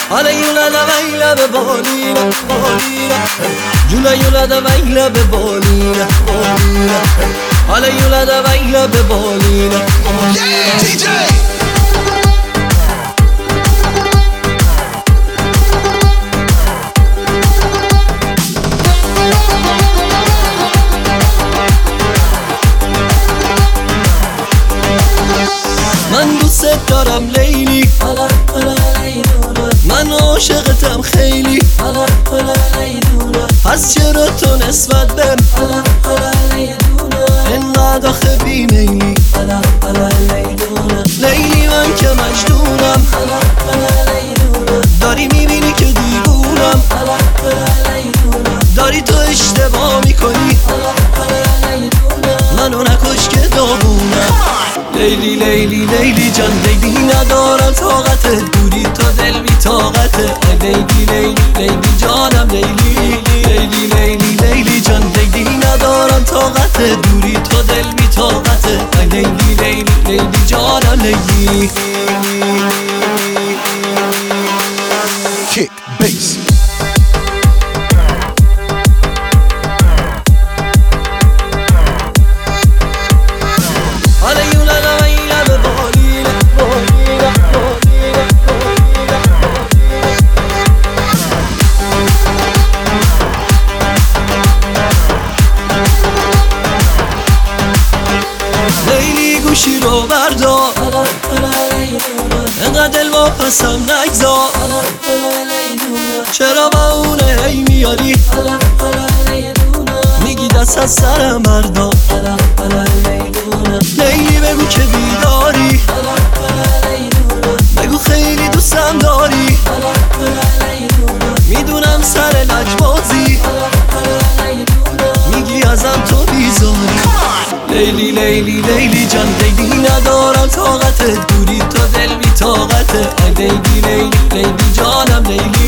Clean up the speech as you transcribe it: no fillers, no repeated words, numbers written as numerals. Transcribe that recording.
حالا یولد ویلا به بالینه بالینه جونا یولد ویلا به بالینه بالینه حالا یولد ویلا به بالینه بالینه من دوست دارم لیلی من عاشقتم خیلی پس چرا تو نسبت بهم اینقدر آخه بیمیلی لیلی من که مجنونم داری میبینی که دیوونم داری تو اشتباه میکنی منو نکش که داغونم لیلی لیلی لیلی جان لیلی ندارم طاقت دوری تا دل بی طاقته لیلی لیلی لیلی جانم لیلی لیلی لیلی لیلی جان لیلی ندارم طاقت دوری تا دل بی طاقته لیلی لیلی لیلی جانم لیلی Kick, bass. حالا یولد ویلا به بالینه بالینه بالینه لیلی گوشی رو بردار انقدر دل واپسم نگذار چرا با اونه هی میاری میگی دست از سرم بردار لیلی بگو که بیداری بگو خیلی دوستم داری میدونم سر لجبازی میگی ازم تو بیزاری لیلی لیلی لیلی جان لیلی ندارم طاقت دوری تا دل بی طاقته لیلی لیلی لیلی جانم لیلی